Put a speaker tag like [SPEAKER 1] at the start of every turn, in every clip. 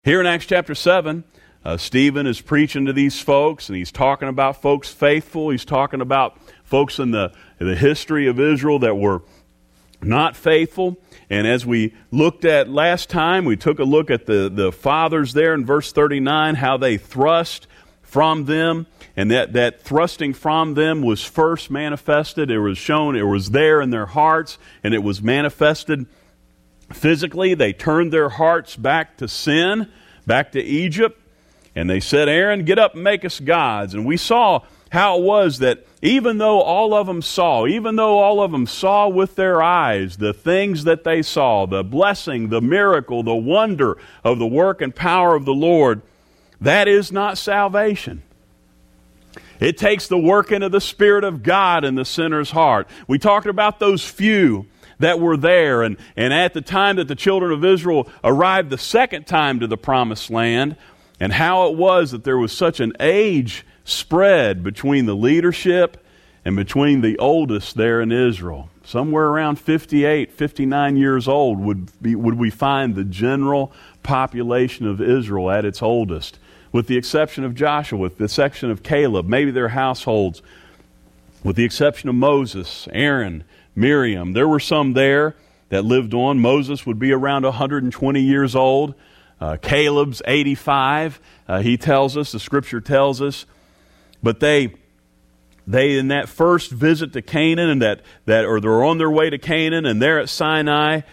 [SPEAKER 1] Here in Acts chapter 7, Stephen is preaching to these folks, and he's talking about folks faithful. He's talking about folks in the history of Israel that were not faithful. And as we looked at last time, we took a look at the fathers there in verse 39, how they thrust from them, and that thrusting from them was first manifested. It was shown, it was there in their hearts, and it was manifested physically. They turned their hearts back to sin, back to Egypt, and they said, Aaron, get up and make us gods. And we saw how it was that even though all of them saw with their eyes the things that they saw, the blessing, the miracle, the wonder of the work and power of the Lord, that is not salvation. It takes the working of the Spirit of God in the sinner's heart. We talked about those few that were there, and at the time that the children of Israel arrived the second time to the promised land, and how it was that there was such an age spread between the leadership and between the oldest there in Israel. Somewhere around 58, 59 years old would we find the general population of Israel at its oldest, with the exception of Joshua, with the exception of Caleb, maybe their households, with the exception of Moses, Aaron, Miriam. There were some there that lived on. Moses would be around 120 years old. Caleb's 85. He tells us, the Scripture tells us. But they in that first visit to Canaan, and or they're on their way to Canaan, and there at Sinai,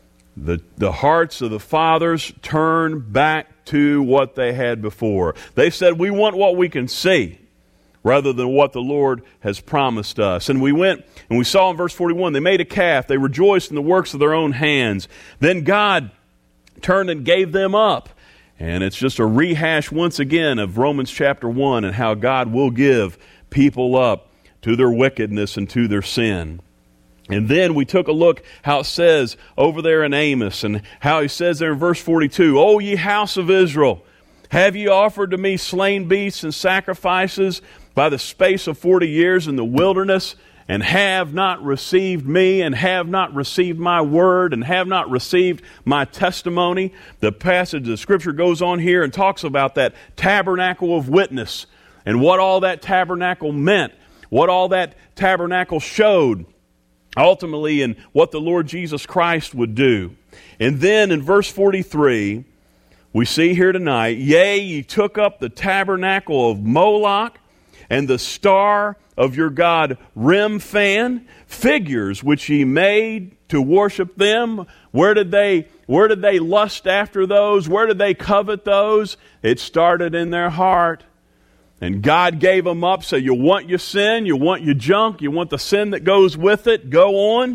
[SPEAKER 1] the hearts of the fathers turned back to what they had before. They said, we want what we can see, rather than what the Lord has promised us. And we went and we saw in verse 41, they made a calf. They rejoiced in the works of their own hands. Then God turned and gave them up. And it's just a rehash once again of Romans chapter 1 and how God will give people up to their wickedness and to their sin. And then we took a look how it says over there in Amos, and how he says there in verse 42, O ye house of Israel, have ye offered to me slain beasts and sacrifices by the space of 40 years in the wilderness, and have not received me, and have not received my word, and have not received my testimony? The passage of Scripture goes on here and talks about that tabernacle of witness, and what all that tabernacle meant, what all that tabernacle showed, ultimately, and what the Lord Jesus Christ would do. And then in verse 43, we see here tonight, yea, ye took up the tabernacle of Moloch, and the star of your god Remphan, figures which ye made to worship them. Where did they lust after those? Where did they covet those? It started in their heart. And God gave them up. So you want your sin, you want your junk, you want the sin that goes with it, go on.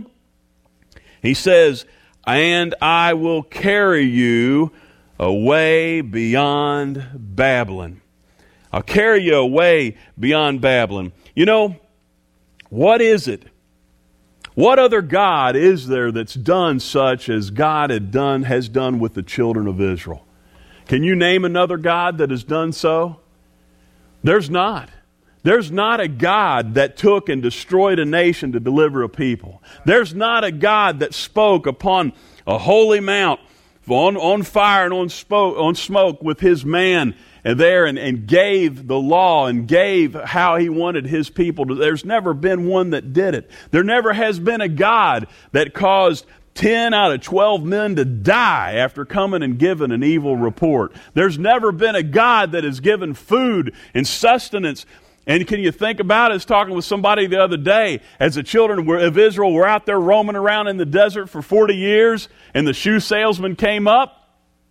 [SPEAKER 1] He says, and I will carry you away beyond Babylon. I'll carry you away beyond Babylon. You know, what is it? What other God is there that's done such as God has done with the children of Israel? Can you name another God that has done so? There's not. There's not a God that took and destroyed a nation to deliver a people. There's not a God that spoke upon a holy mount on fire and on smoke with his man and gave the law and gave how he wanted his people to. There's never been one that did it. There never has been a God that caused 10 out of 12 men to die after coming and giving an evil report. There's never been a God that has given food and sustenance. And can you think about it? I was talking with somebody the other day, as the children of Israel were out there roaming around in the desert for 40 years, and the shoe salesman came up.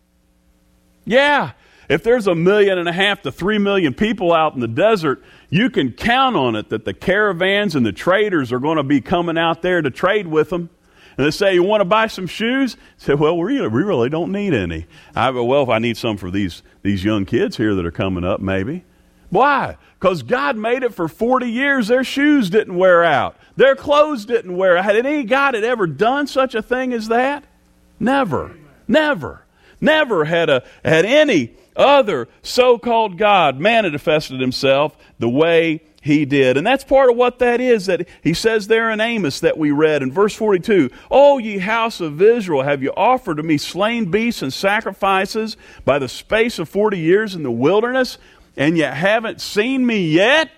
[SPEAKER 1] Yeah, if there's 1.5 million to 3 million people out in the desert, you can count on it that the caravans and the traders are going to be coming out there to trade with them. And they say, you want to buy some shoes? I say, well, we really don't need any. Well, if I need some for these young kids here that are coming up, maybe. Why? Because God made it for 40 years. Their shoes didn't wear out. Their clothes didn't wear out. Had any God had ever done such a thing as that? Never. Never. Never had any other so-called God manifested himself the way he did. And that's part of what that is, that he says there in Amos that we read in verse 42, O ye house of Israel, have you offered to me slain beasts and sacrifices by the space of 40 years in the wilderness, and yet haven't seen me yet?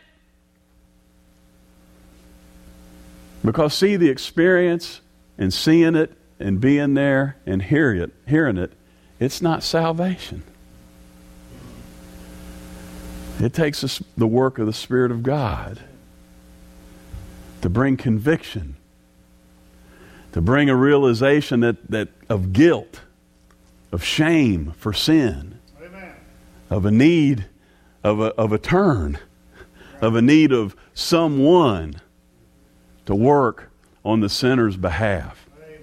[SPEAKER 1] Because see, the experience and seeing it and being there and hearing it, it's not salvation. It takes the work of the Spirit of God to bring conviction, to bring a realization that of guilt, of shame for sin,
[SPEAKER 2] Amen.
[SPEAKER 1] of a need of a turn, of a need of someone to work on the sinner's behalf.
[SPEAKER 2] Amen.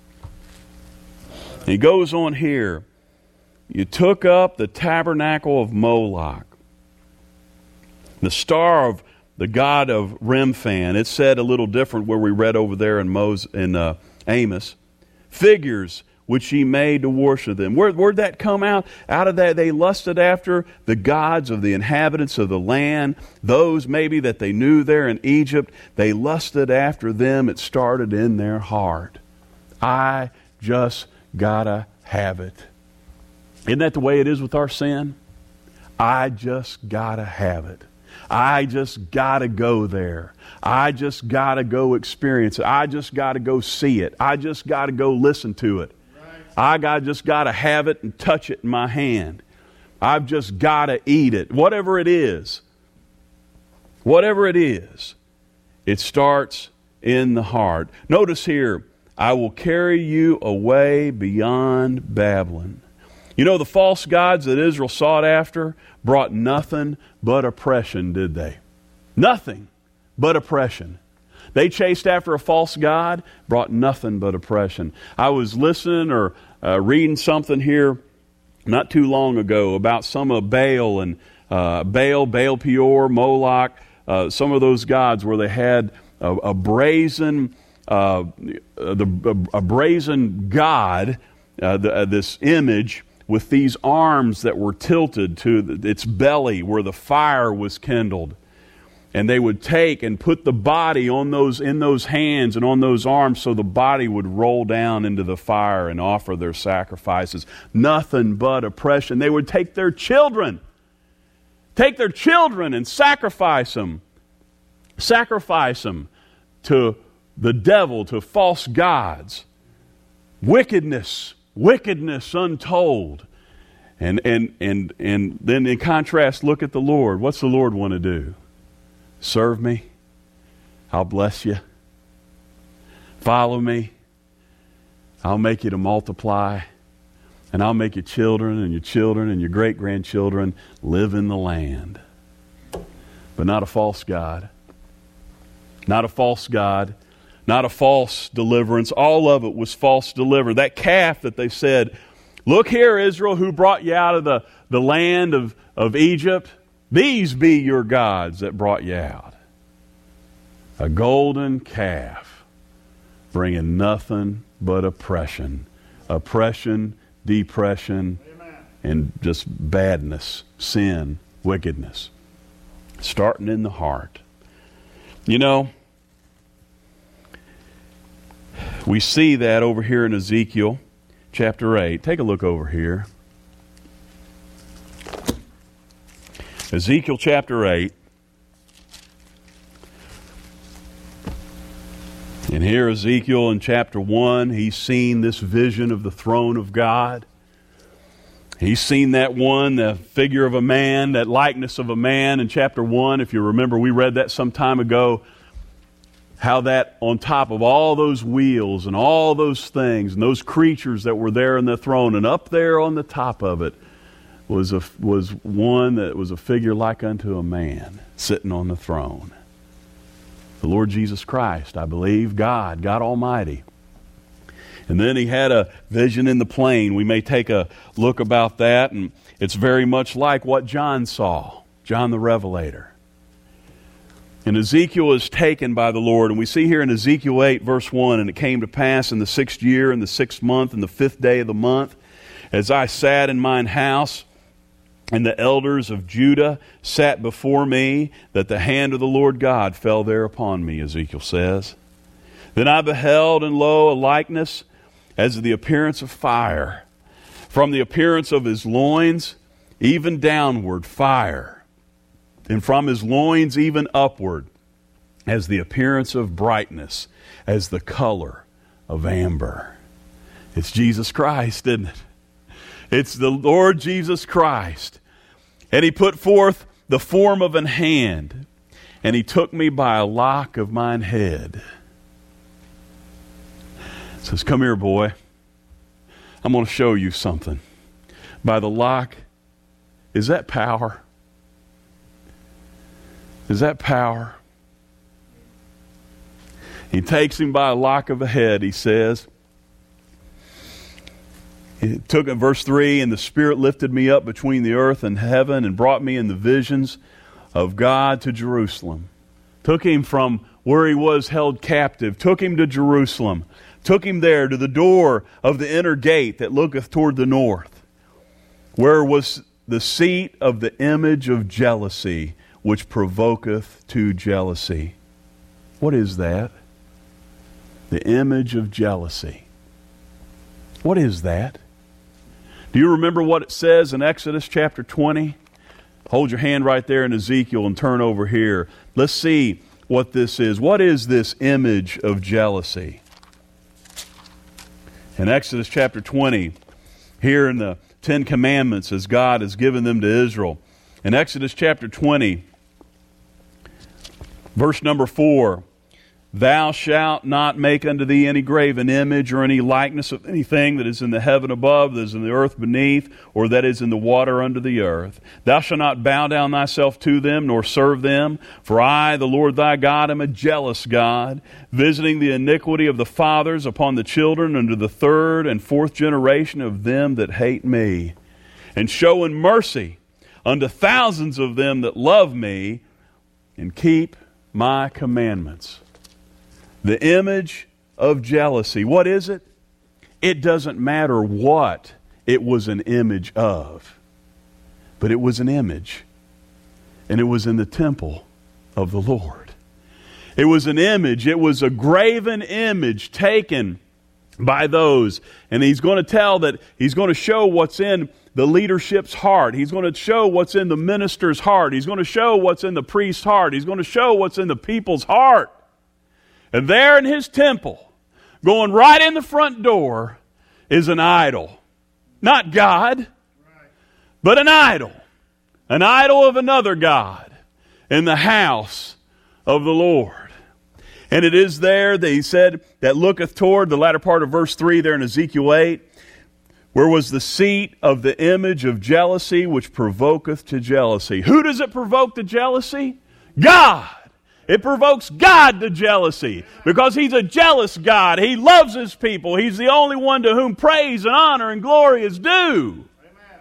[SPEAKER 1] He goes on here, you took up the tabernacle of Moloch, the star of the god of Remphan. It's said a little different where we read over there in Amos. Figures which ye made to worship them. Where'd that come out? Out of that they lusted after the gods of the inhabitants of the land. Those maybe that they knew there in Egypt. They lusted after them. It started in their heart. I just gotta have it. Isn't that the way it is with our sin? I just gotta have it. I just gotta go there. I just gotta go experience it. I just gotta go see it. I just gotta go listen to it. I just gotta have it and touch it in my hand. I've just gotta eat it. Whatever it is. Whatever it is. It starts in the heart. Notice here, I will carry you away beyond Babylon. You know, the false gods that Israel sought after brought nothing but oppression, did they? Nothing but oppression. They chased after a false god, brought nothing but oppression. I was listening or reading something here not too long ago about some of Baal and Baal Peor, Moloch, some of those gods where they had a brazen god, this image with these arms that were tilted to its belly where the fire was kindled. And they would take and put the body in those hands and on those arms so the body would roll down into the fire and offer their sacrifices. Nothing but oppression. They would take their children and sacrifice them to the devil, to false gods. Wickedness untold. And then in contrast, look at the Lord. What's the Lord want to do? Serve me. I'll bless you. Follow me. I'll make you to multiply. And I'll make your children and your great-grandchildren live in the land. But not a false God. Not a false God. Not a false deliverance. All of it was false deliverance. That calf that they said, look here, Israel, who brought you out of the land of Egypt. These be your gods that brought you out. A golden calf bringing nothing but oppression. Oppression, depression,
[SPEAKER 2] Amen.
[SPEAKER 1] And just badness, sin, wickedness. Starting in the heart. You know, we see that over here in Ezekiel chapter 8. Take a look over here. Ezekiel chapter 8. And here Ezekiel in chapter 1, he's seen this vision of the throne of God. He's seen that one, the figure of a man, that likeness of a man in chapter 1. If you remember, we read that some time ago. How that on top of all those wheels and all those things and those creatures that were there in the throne, and up there on the top of it was one that was a figure like unto a man sitting on the throne. The Lord Jesus Christ, I believe, God Almighty. And then he had a vision in the plain. We may take a look about that, and it's very much like what John saw, John the Revelator. And Ezekiel is taken by the Lord. And we see here in Ezekiel 8, verse 1, and it came to pass in the 6th year, in the 6th month, in the 5th day of the month, as I sat in mine house, And the elders of Judah sat before me, that the hand of the Lord God fell there upon me, Ezekiel says. Then I beheld, and lo, a likeness as the appearance of fire. From the appearance of his loins, even downward, fire. And from his loins, even upward, as the appearance of brightness, as the color of amber. It's Jesus Christ, isn't it? It's the Lord Jesus Christ. And he put forth the form of an hand, and he took me by a lock of mine head. Says, come here, boy. I'm going to show you something. By the lock, is that power? Is that power? He takes him by a lock of a head, he says. He took it, verse 3, and the Spirit lifted me up between the earth and heaven and brought me in the visions of God to Jerusalem. Took him from where he was held captive, took him to Jerusalem, took him there to the door of the inner gate that looketh toward the north, where was the seat of the image of jealousy, which provoketh to jealousy. What is that? The image of jealousy. What is that? Do you remember what it says in Exodus chapter 20? Hold your hand right there in Ezekiel and turn over here. Let's see what this is. What is this image of jealousy? In Exodus chapter 20, here in the Ten Commandments as God has given them to Israel. In Exodus chapter 20, verse number 4, thou shalt not make unto thee any graven image or any likeness of anything that is in the heaven above, that is in the earth beneath, or that is in the water under the earth. Thou shalt not bow down thyself to them, nor serve them. For I, the Lord thy God, am a jealous God, visiting the iniquity of the fathers upon the children unto the third and fourth generation of them that hate me, and showing mercy unto thousands of them that love me and keep my commandments. The image of jealousy. What is it? It doesn't matter what it was an image of, but it was an image, and it was in the temple of the Lord. It was an image. It was a graven image taken by those, and he's going to tell that he's going to show what's in the leadership's heart. He's going to show what's in the minister's heart. He's going to show what's in the priest's heart. He's going to show what's in the people's heart. And there in his temple, going right in the front door, is an idol. Not God, but an idol. An idol of another God in the house of the Lord. And it is there that he said, that looketh toward the latter part of verse 3 there in Ezekiel 8, where was the seat of the image of jealousy, which provoketh to jealousy. Who does it provoke to jealousy? God. It provokes God to jealousy because he's a jealous God. He loves his people. He's the only one to whom praise and honor and glory is due. Amen.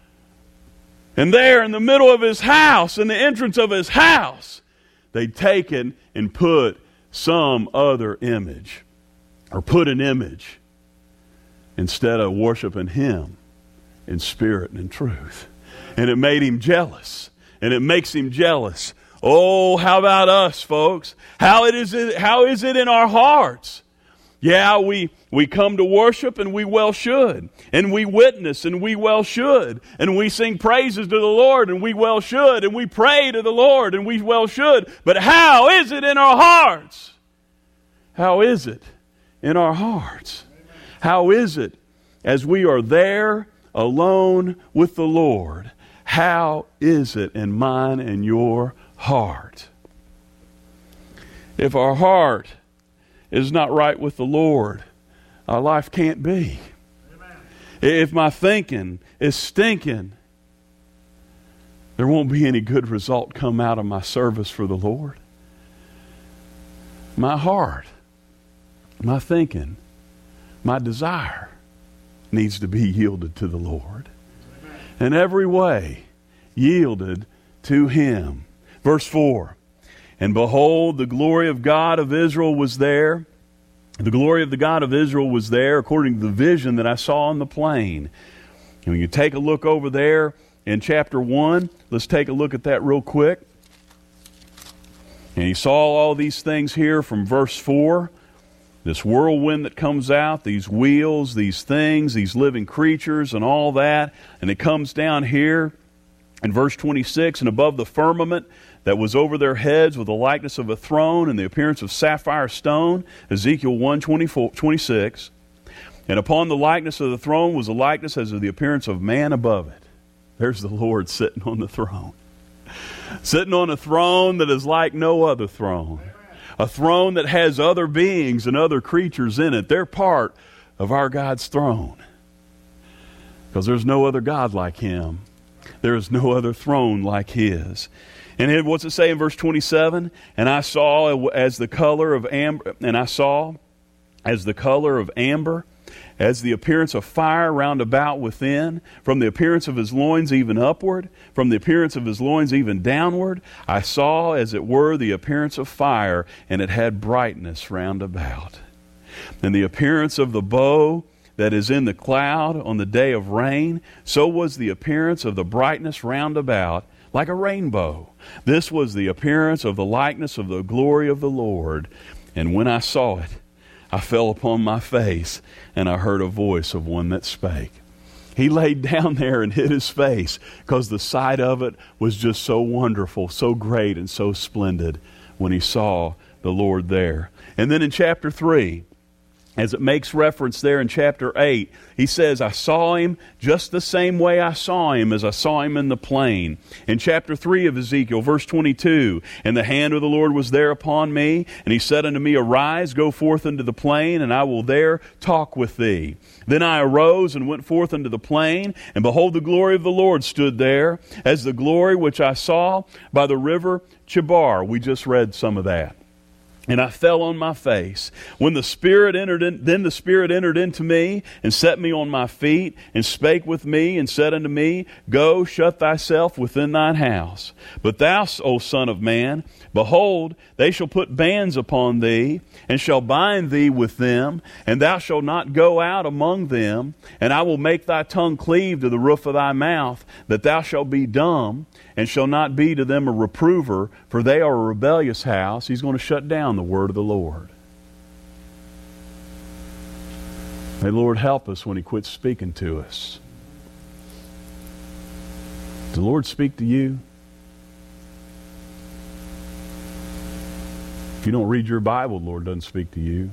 [SPEAKER 1] And there in the middle of his house, in the entrance of his house, they'd taken and put some other image, or put an image, instead of worshiping him in spirit and in truth. And it made him jealous. And it makes him jealous. Oh, how about us, folks? How is it in our hearts? Yeah, we come to worship, and we well should. And we witness, and we well should. And we sing praises to the Lord, and we well should. And we pray to the Lord, and we well should. But how is it in our hearts? How is it in our hearts? How is it as we are there alone with the Lord? How is it in mine and your heart? If our heart is not right with the Lord, our life can't be. Amen. If my thinking is stinking, there won't be any good result come out of my service for the Lord. My heart, my thinking, my desire needs to be yielded to the Lord. Amen. In every way, yielded to him. Verse 4, and behold, the glory of God of Israel was there. The glory of the God of Israel was there according to the vision that I saw on the plain. And when you take a look over there in chapter 1. Let's take a look at that real quick. And he saw all these things here from verse 4. This whirlwind that comes out, these wheels, these things, these living creatures and all that. And it comes down here in verse 26, and above the firmament that was over their heads with the likeness of a throne and the appearance of sapphire stone, Ezekiel 1:26. And upon the likeness of the throne was a likeness as of the appearance of man above it. There's the Lord sitting on the throne. Sitting on a throne that is like no other throne. A throne that has other beings and other creatures in it. They're part of our God's throne. Because there's no other God like Him. There is no other throne like His. And what's it say in verse 27? And I saw as the color of amber, as the appearance of fire round about within, from the appearance of his loins even upward, from the appearance of his loins even downward, I saw as it were the appearance of fire, and it had brightness round about. And the appearance of the bow that is in the cloud on the day of rain, so was the appearance of the brightness round about, like a rainbow. This was the appearance of the likeness of the glory of the Lord. And when I saw it, I fell upon my face, and I heard a voice of one that spake. He laid down there and hid his face, because the sight of it was just so wonderful, so great, and so splendid when he saw the Lord there. And then in chapter 3, as it makes reference there in chapter 8, he says, I saw him just the same way I saw him as I saw him in the plain. In chapter 3 of Ezekiel, verse 22, and the hand of the Lord was there upon me, and he said unto me, Arise, go forth into the plain, and I will there talk with thee. Then I arose and went forth into the plain, and behold, the glory of the Lord stood there, as the glory which I saw by the river Chebar. We just read some of that. And I fell on my face. Then the Spirit entered into me, and set me on my feet, and spake with me, and said unto me, Go, shut thyself within thine house. But thou, O Son of man, behold, they shall put bands upon thee, and shall bind thee with them, and thou shalt not go out among them. And I will make thy tongue cleave to the roof of thy mouth, that thou shalt be dumb, and shall not be to them a reprover, for they are a rebellious house. He's going to shut down the word of the Lord. May the Lord help us when He quits speaking to us. Does the Lord speak to you? If you don't read your Bible, the Lord doesn't speak to you.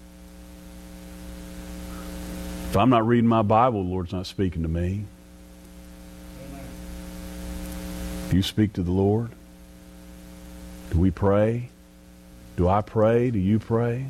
[SPEAKER 1] If I'm not reading my Bible, the Lord's not speaking to me. Do you speak to the Lord? Do we pray? Do I pray? Do you pray?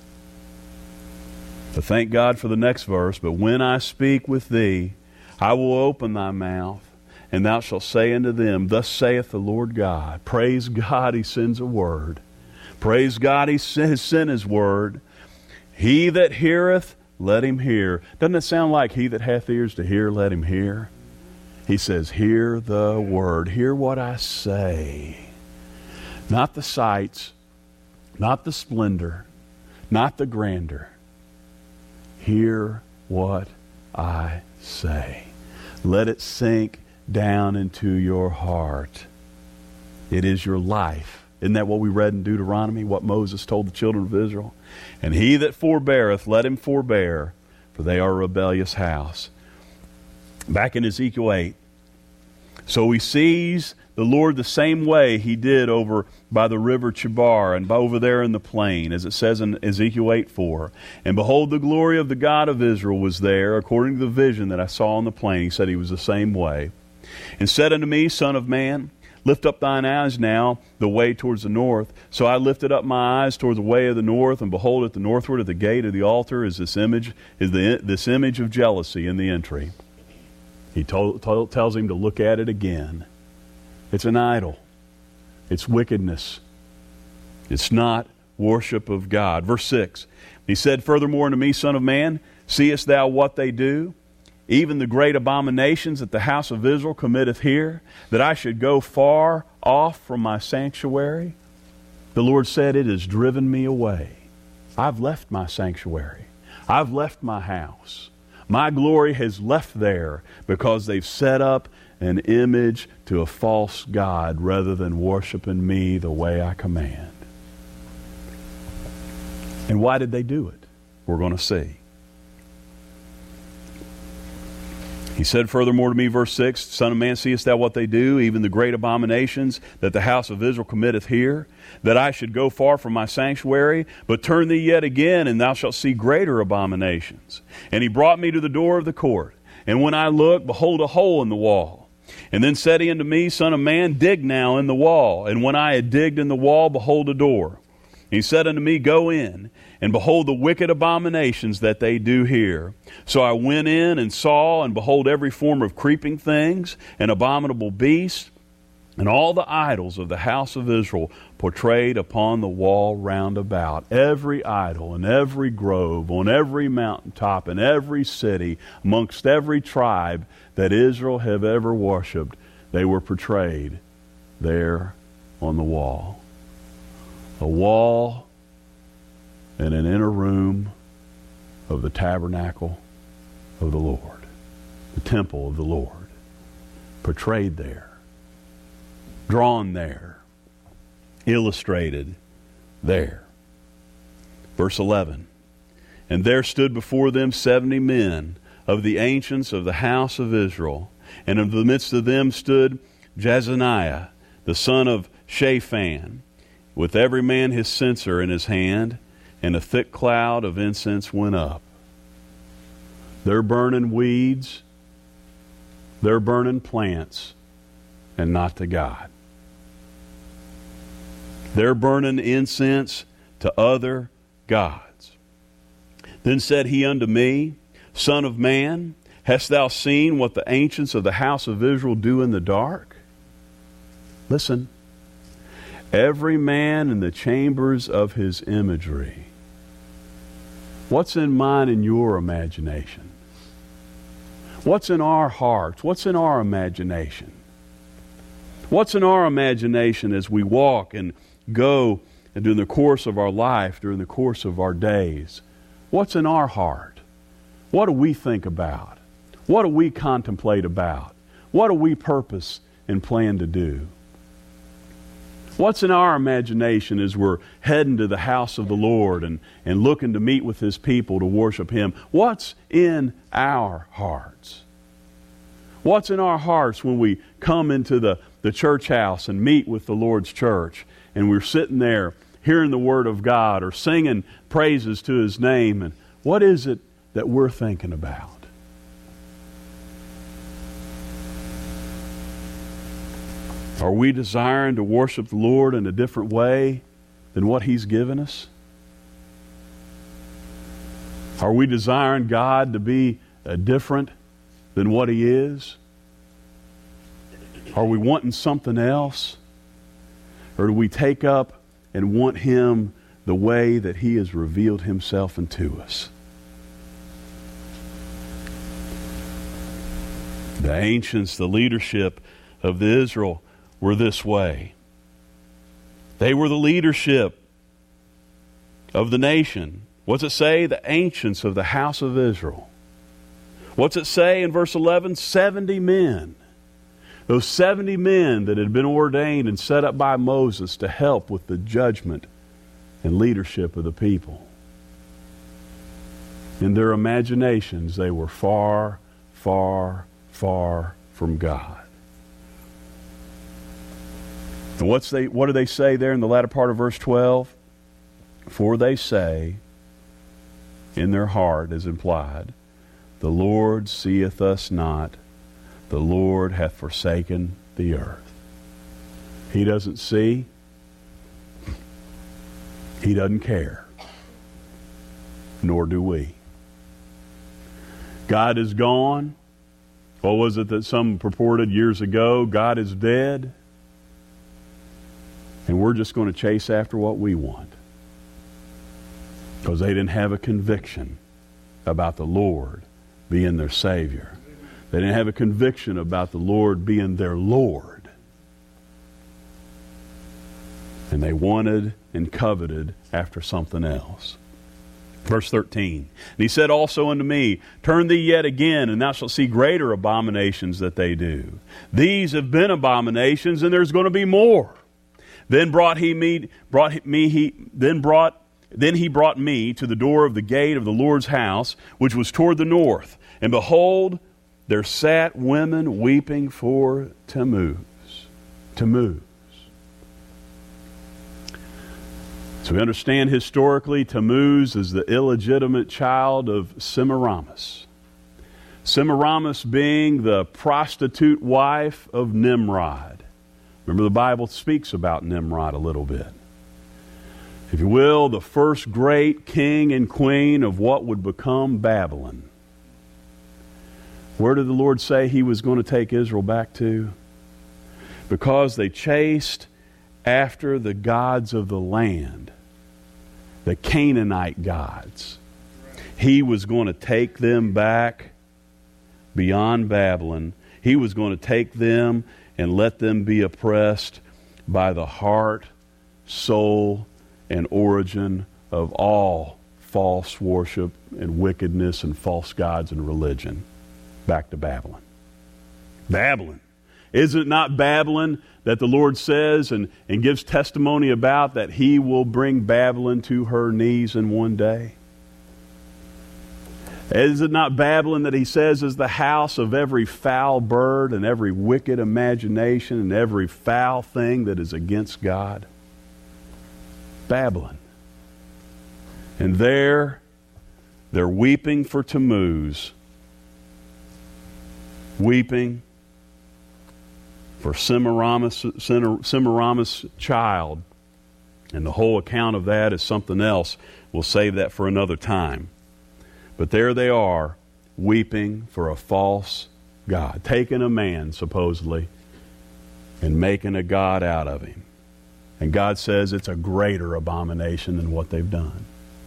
[SPEAKER 1] But thank God for the next verse. But when I speak with thee, I will open thy mouth, and thou shalt say unto them, Thus saith the Lord God. Praise God, He sends a word. Praise God, He has sent His word. He that heareth, let him hear. Doesn't it sound like he that hath ears to hear, let him hear? He says, hear the word. Hear what I say. Not the sights, not the splendor, not the grandeur. Hear what I say. Let it sink down into your heart. It is your life. Isn't that what we read in Deuteronomy, what Moses told the children of Israel? And he that forbeareth, let him forbear, for they are a rebellious house. Back in Ezekiel 8. So he sees the Lord the same way He did over by the river Chebar and over there in the plain, as it says in Ezekiel 8:4. And behold, the glory of the God of Israel was there, according to the vision that I saw on the plain. He said He was the same way. And said unto me, Son of man, lift up thine eyes now the way towards the north. So I lifted up my eyes toward the way of the north, and behold, at the northward, at the gate of the altar, is this image of jealousy in the entry. He tells him to look at it again. It's an idol. It's wickedness. It's not worship of God. Verse 6. He said, Furthermore unto me, Son of man, seest thou what they do? Even the great abominations that the house of Israel committeth here, that I should go far off from my sanctuary? The Lord said, It has driven me away. I've left my sanctuary. I've left my house. My glory has left there because they've set up an image to a false god rather than worshiping me the way I command. And why did they do it? We're going to see. He said furthermore to me, verse 6, Son of man, seest thou what they do, even the great abominations that the house of Israel committeth here, that I should go far from my sanctuary? But turn thee yet again, and thou shalt see greater abominations. And he brought me to the door of the court. And when I looked, behold, a hole in the wall. And then said he unto me, Son of man, dig now in the wall. And when I had digged in the wall, behold, a door. And he said unto me, Go in, and behold the wicked abominations that they do here. So I went in and saw, and behold every form of creeping things, and abominable beasts, and all the idols of the house of Israel portrayed upon the wall round about. Every idol in every grove, on every mountaintop, in every city, amongst every tribe that Israel have ever worshipped, they were portrayed there on the wall. A wall in an inner room of the tabernacle of the Lord, the temple of the Lord, portrayed there, drawn there, illustrated there. Verse 11, And there stood before them 70 men of the ancients of the house of Israel, and in the midst of them stood Jezaniah, the son of Shaphan, with every man his censer in his hand, and a thick cloud of incense went up. They're burning weeds, they're burning plants, and not to God. They're burning incense to other gods. Then said he unto me, Son of man, hast thou seen what the ancients of the house of Israel do in the dark? Listen. Every man in the chambers of his imagery. What's in mine and your imagination? What's in our hearts? What's in our imagination? What's in our imagination as we walk and go and during the course of our life, during the course of our days? What's in our heart? What do we think about? What do we contemplate about? What do we purpose and plan to do? What's in our imagination as we're heading to the house of the Lord and looking to meet with His people to worship Him? What's in our hearts? What's in our hearts when we come into the church house and meet with the Lord's church and we're sitting there hearing the Word of God or singing praises to His name? And what is it that we're thinking about? Are we desiring to worship the Lord in a different way than what He's given us? Are we desiring God to be different than what He is? Are we wanting something else? Or do we take up and want Him the way that He has revealed Himself unto us? The ancients, the leadership of the Israel, were this way. They were the leadership of the nation. What's it say? The ancients of the house of Israel. What's it say in verse 11? 70 men. Those 70 men that had been ordained and set up by Moses to help with the judgment and leadership of the people. In their imaginations, they were far, far, far from God. And what do they say there in the latter part of verse 12? For they say, in their heart as implied, the Lord seeth us not, the Lord hath forsaken the earth. He doesn't see, He doesn't care, nor do we. God is gone. What was it that some purported years ago? God is dead. And we're just going to chase after what we want. Because they didn't have a conviction about the Lord being their Savior. They didn't have a conviction about the Lord being their Lord. And they wanted and coveted after something else. Verse 13, and he said also unto me, turn thee yet again, and thou shalt see greater abominations that they do. These have been abominations, and there's going to be more. Then he brought me to the door of the gate of the Lord's house, which was toward the north. And behold, there sat women weeping for Tammuz. Tammuz. So we understand historically Tammuz is the illegitimate child of Semiramis. Semiramis being the prostitute wife of Nimrod. Remember, the Bible speaks about Nimrod a little bit. If you will, the first great king and queen of what would become Babylon. Where did the Lord say He was going to take Israel back to? Because they chased after the gods of the land, the Canaanite gods. He was going to take them back beyond Babylon. He was going to take them and let them be oppressed by the heart, soul, and origin of all false worship and wickedness and false gods and religion. Back to Babylon. Babylon. Is it not Babylon that the Lord says and gives testimony about that He will bring Babylon to her knees in one day? Is it not Babylon that He says is the house of every foul bird and every wicked imagination and every foul thing that is against God? Babylon. And they're weeping for Tammuz, weeping for Semiramis' child. And the whole account of that is something else. We'll save that for another time. But there they are, weeping for a false god, taking a man, supposedly, and making a god out of him. And God says it's a greater abomination than what they've done.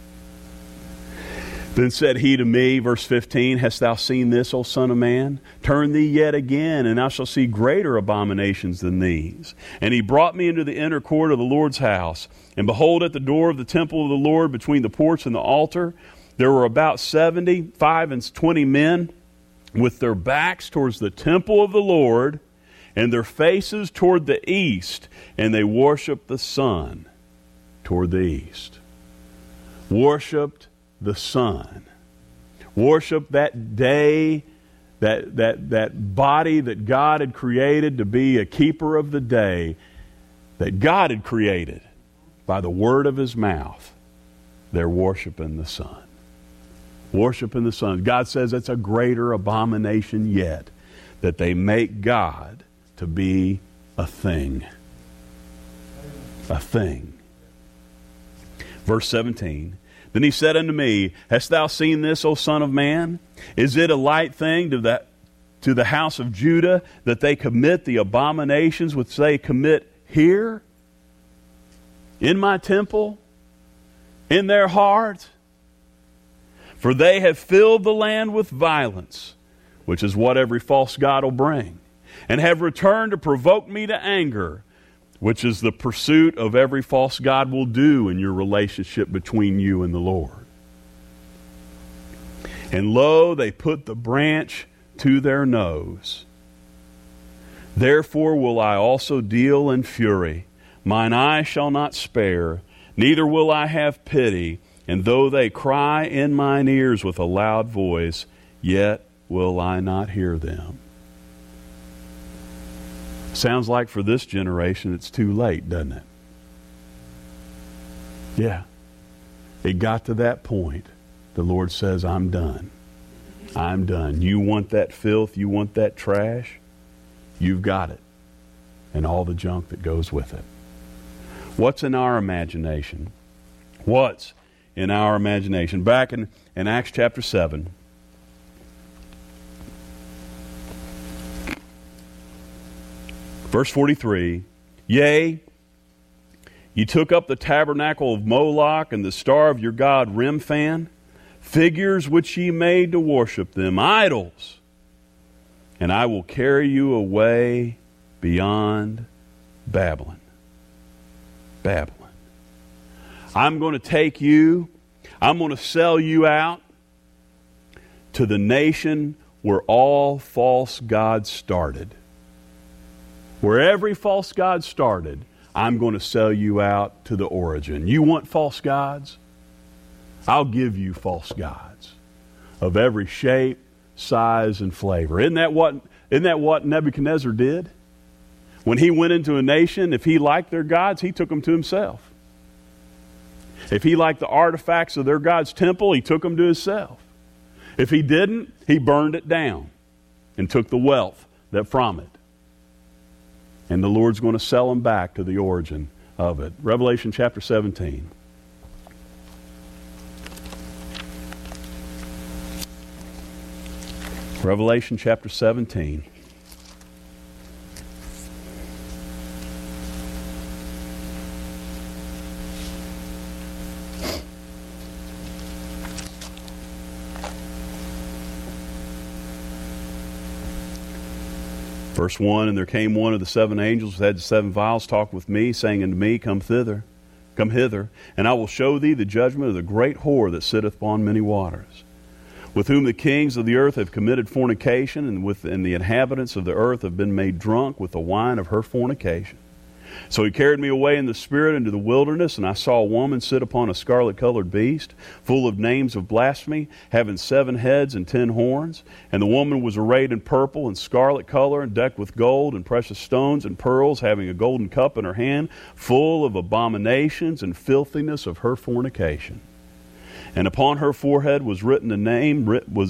[SPEAKER 1] Then said He to me, verse 15, hast thou seen this, O son of man? Turn thee yet again, and thou shalt see greater abominations than these. And He brought me into the inner court of the Lord's house. And behold, at the door of the temple of the Lord, between the porch and the altar, there were about 75 and 20 men with their backs towards the temple of the Lord and their faces toward the east, and they worshiped the sun toward the east. Worshipped the sun. Worshiped that day, that body that God had created to be a keeper of the day, that God had created by the word of His mouth. They're worshiping the sun. Worshiping the sun. God says it's a greater abomination yet, that they make God to be a thing. A thing. Verse 17. Then He said unto me, hast thou seen this, O son of man? Is it a light thing to the house of Judah that they commit the abominations which they commit here? In my temple? In their heart? For they have filled the land with violence, which is what every false god will bring, and have returned to provoke me to anger, which is the pursuit of every false god will do in your relationship between you and the Lord. And lo, they put the branch to their nose. Therefore will I also deal in fury. Mine eye shall not spare, neither will I have pity. And though they cry in mine ears with a loud voice, yet will I not hear them. Sounds like for this generation it's too late, doesn't it? Yeah. It got to that point. The Lord says, I'm done. I'm done. You want that filth? You want that trash? You've got it. And all the junk that goes with it. What's in our imagination? What's in our imagination? Back in Acts chapter 7. Verse 43, yea, ye took up the tabernacle of Moloch and the star of your god Remphan, figures which ye made to worship them, idols, and I will carry you away beyond Babylon. Babylon. I'm going to take you. I'm going to sell you out to the nation where all false gods started. Where every false god started, I'm going to sell you out to the origin. You want false gods? I'll give you false gods of every shape, size, and flavor. Isn't that what Nebuchadnezzar did? When he went into a nation, if he liked their gods, he took them to himself. If he liked the artifacts of their God's temple, he took them to himself. If he didn't, he burned it down and took the wealth that from it. And the Lord's going to sell them back to the origin of it. Revelation chapter 17. Revelation chapter 17. Verse 1, and there came one of the seven angels who had the seven vials, talked with me, saying unto me, come hither, and I will show thee the judgment of the great whore that sitteth upon many waters, with whom the kings of the earth have committed fornication, and the inhabitants of the earth have been made drunk with the wine of her fornication. So he carried me away in the spirit into the wilderness, and I saw a woman sit upon a scarlet-colored beast, full of names of blasphemy, having 7 heads and 10 horns. And the woman was arrayed in purple and scarlet color, and decked with gold and precious stones and pearls, having a golden cup in her hand, full of abominations and filthiness of her fornication. And upon her forehead was written a name.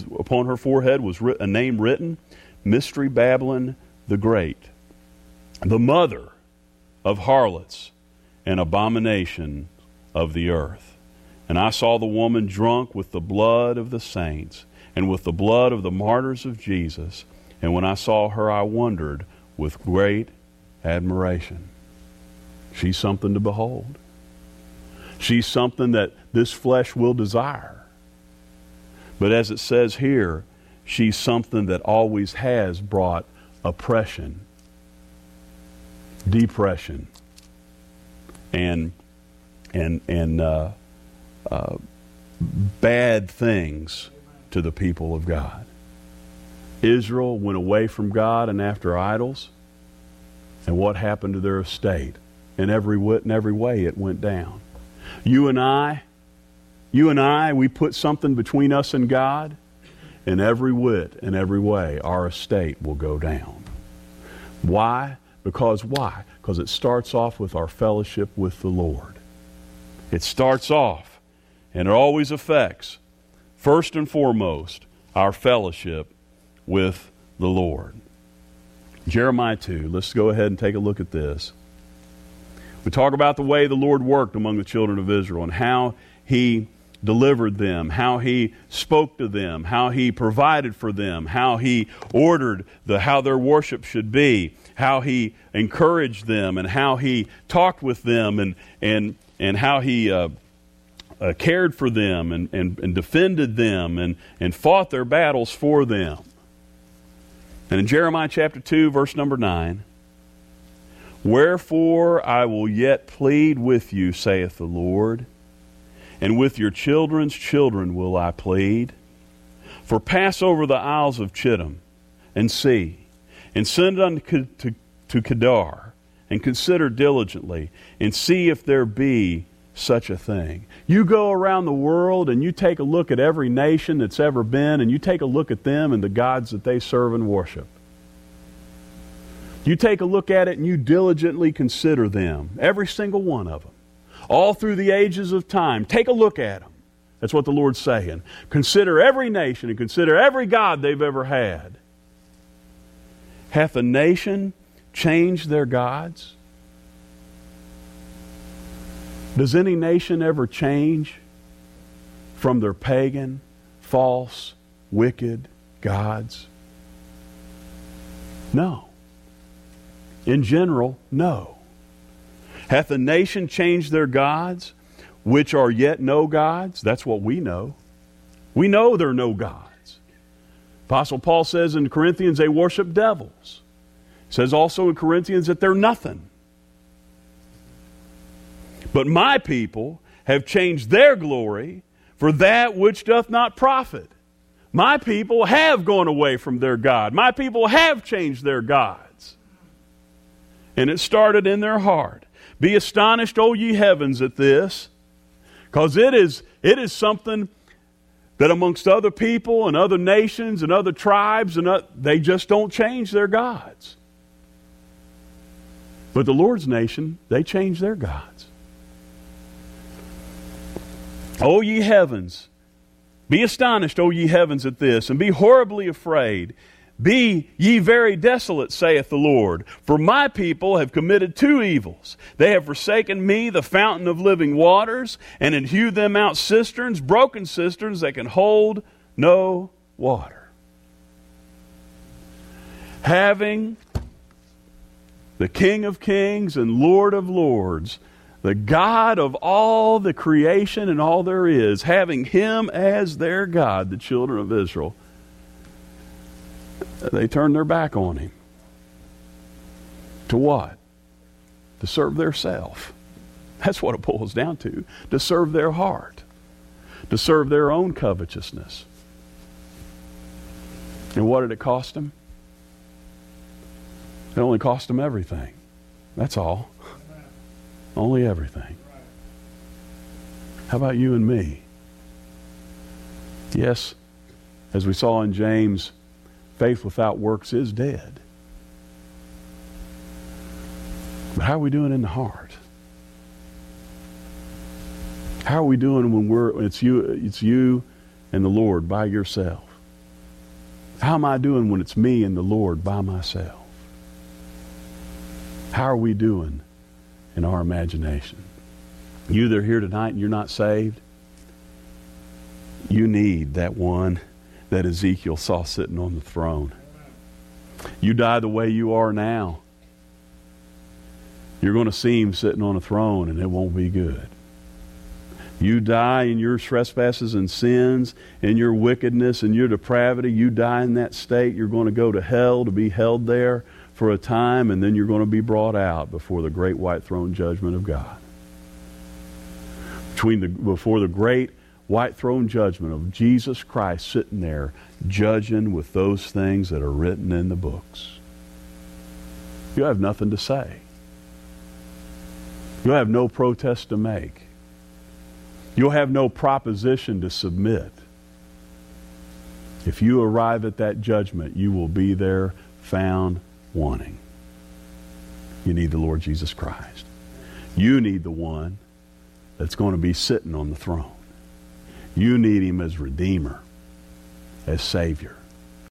[SPEAKER 1] A name written, Mystery Babylon the Great, the mother of harlots and abomination of the earth. And I saw the woman drunk with the blood of the saints and with the blood of the martyrs of Jesus. And when I saw her, I wondered with great admiration. She's something to behold. She's something that this flesh will desire. But as it says here, she's something that always has brought oppression, depression, and bad things to the people of God. Israel went away from God and after idols, and what happened to their estate? In every way it went down. You and I, we put something between us and God, and every whit and every way our estate will go down. Why? Because it starts off with our fellowship with the Lord. It starts off, and it always affects, first and foremost, our fellowship with the Lord. Jeremiah 2, let's go ahead and take a look at this. We talk about the way the Lord worked among the children of Israel and how He delivered them, how He spoke to them, how He provided for them, how He ordered how their worship should be, how He encouraged them, and how He talked with them, and how He cared for them and defended them and fought their battles for them. And in Jeremiah chapter 2, verse number 9, wherefore I will yet plead with you, saith the Lord, and with your children's children will I plead. For pass over the isles of Chittim, and see, and send unto to Kedar, and consider diligently, and see if there be such a thing. You go around the world and you take a look at every nation that's ever been, and you take a look at them and the gods that they serve and worship. You take a look at it and you diligently consider them, every single one of them, all through the ages of time. Take a look at them. That's what the Lord's saying. Consider every nation and consider every god they've ever had. Hath a nation changed their gods? Does any nation ever change from their pagan, false, wicked gods? No. In general, no. Hath a nation changed their gods, which are yet no gods? That's what we know. We know there are no gods. Apostle Paul says in Corinthians they worship devils. He says also in Corinthians that they're nothing. But my people have changed their glory for that which doth not profit. My people have gone away from their God. My people have changed their gods. And it started in their heart. Be astonished, O ye heavens, at this, because it is something that amongst other people and other nations and other tribes, they just don't change their gods. But the Lord's nation, they change their gods. O ye heavens, be astonished, O ye heavens, at this, and be horribly afraid. Be ye very desolate, saith the Lord, for my people have committed two evils. They have forsaken me, the fountain of living waters, and have hewed them out cisterns, broken cisterns that can hold no water. Having the King of kings and Lord of lords, the God of all the creation and all there is, having Him as their God, the children of Israel, they turned their back on Him. To what? To serve their self. That's what it boils down to. To serve their heart. To serve their own covetousness. And what did it cost them? It only cost them everything. That's all. Only everything. How about you and me? Yes, as we saw in James, faith without works is dead. But how are we doing in the heart? How are we doing when it's you and the Lord by yourself? How am I doing when it's me and the Lord by myself? How are we doing in our imagination? You that are here tonight and you're not saved, you need that one that Ezekiel saw sitting on the throne. You die the way you are now, you're going to see Him sitting on a throne, and it won't be good. You die in your trespasses and sins, in your wickedness and your depravity. You die in that state. You're going to go to hell to be held there for a time, and then you're going to be brought out before the great white throne judgment of God. Before the great white throne judgment of Jesus Christ sitting there judging with those things that are written in the books. You'll have nothing to say. You'll have no protest to make. You'll have no proposition to submit. If you arrive at that judgment, you will be there found wanting. You need the Lord Jesus Christ. You need the one that's going to be sitting on the throne. You need Him as Redeemer, as Savior.